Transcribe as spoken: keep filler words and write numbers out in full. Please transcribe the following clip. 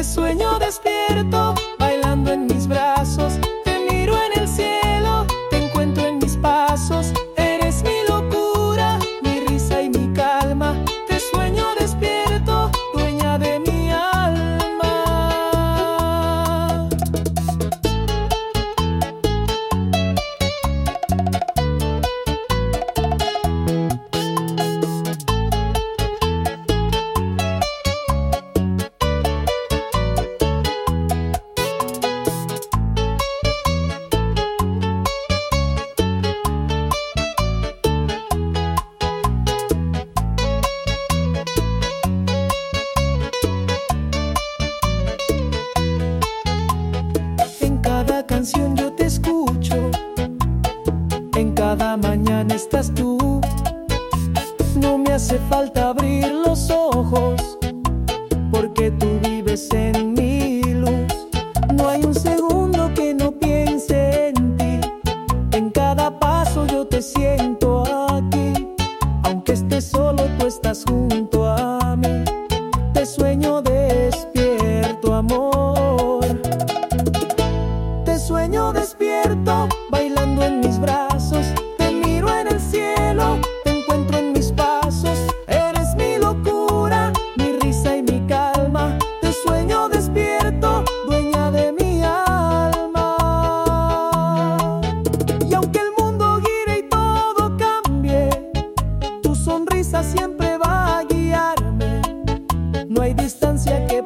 sueño despierto, bailando en mis brazos. Te miro en el cielo, te encuentro en mis pasos. Eres mi locura, mi risa y mi calma. Te sueño despierto, dueña de mi alma. Canción yo te escucho, en cada mañana estás tú. No me hace falta abrir los ojos, porque tú vives en mi luz. No hay un segundo que no piense en ti, en cada paso yo te siento aquí. Aunque estés solo, tú estás junto a mí. Te sueño despierto, amor. Te sueño despierto, bailando en mis brazos. Te miro en el cielo, te encuentro en mis pasos. Eres mi locura, mi risa y mi calma. Te sueño despierto, dueña de mi alma. Y aunque el mundo gire y todo cambie, tu sonrisa siempre va a guiarme. No hay distancia que